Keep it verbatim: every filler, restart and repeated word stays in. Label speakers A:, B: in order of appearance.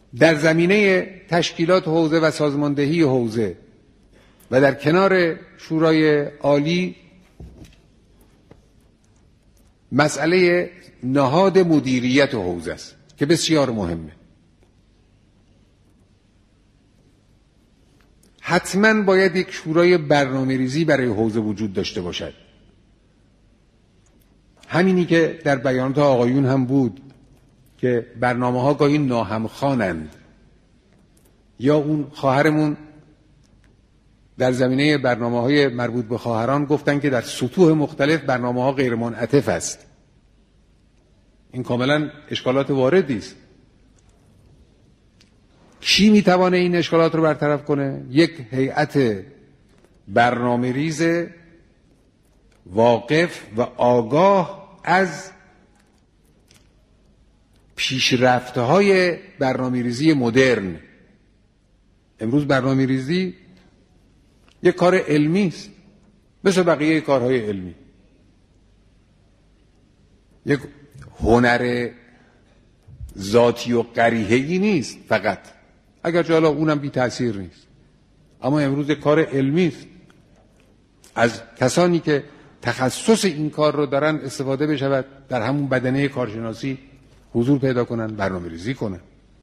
A: در زمینه تشکیلات حوزه و سازماندهی حوزه و در کنار شورای عالی مسئله نهاد مدیریت حوزه است که بسیار مهمه. حتما باید یک شورای برنامه‌ریزی برای حوزه وجود داشته باشد. همینی که در بیانات آقایون هم بود که برنامه ها گاهی ناهمخوانند، یا اون خواهرمون در زمینه برنامه های مربوط به خواهران گفتن که در سطوح مختلف برنامه ها غیر منعطف است. این کاملا اشکالات واردی است. کی میتوانه این اشکالات رو برطرف کنه؟ یک هیئت برنامه ریز واقف و آگاه از پیشرفت‌های برنامه‌ریزی مدرن. امروز برنامه‌ریزی یک کار علمی است، مثل بقیه کارهای علمی. یک هنر ذاتی و قریحه‌ای نیست فقط، اگرچه حالا اونم بی تأثیر نیست، اما امروز یک کار علمی است. از کسانی که تخصص این کار رو دارن استفاده بشود، در همون بدنه کارشناسی حضور پیدا کنن، برنامه‌ریزی کنن.